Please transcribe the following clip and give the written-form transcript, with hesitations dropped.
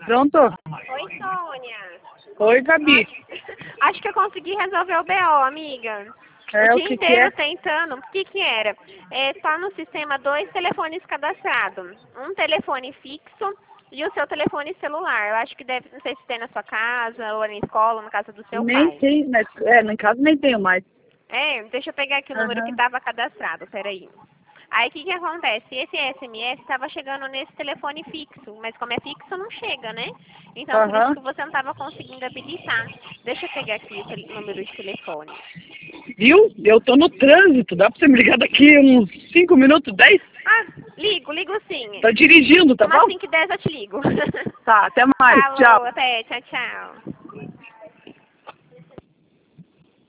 Pronto? Oi, Sônia. Oi, Gabi. Acho que eu consegui resolver o BO, amiga. É, O o dia que que inteiro é? tentando. O que que era? Tá no sistema 2 telefones cadastrados. Um telefone fixo e o seu telefone celular. Eu acho que deve, não sei se tem na sua casa, ou na escola, ou na casa do seu Nem pai. tem, né? Em casa nem tenho mais. Deixa eu pegar aqui o número que Aham. estava cadastrado, peraí. Aí o que que acontece? Esse SMS estava chegando nesse telefone fixo, mas como é fixo não chega, né? Então por isso Aham. que você não estava conseguindo habilitar. Deixa eu pegar aqui o número de telefone. Viu? Eu tô no trânsito. Dá pra você me ligar daqui uns 5 minutos, 10? Ah, ligo sim. Tá dirigindo, tá Umas bom? 5 e 10 eu te ligo. Tá, até mais. Tchau. Falou, até, tchau, tchau.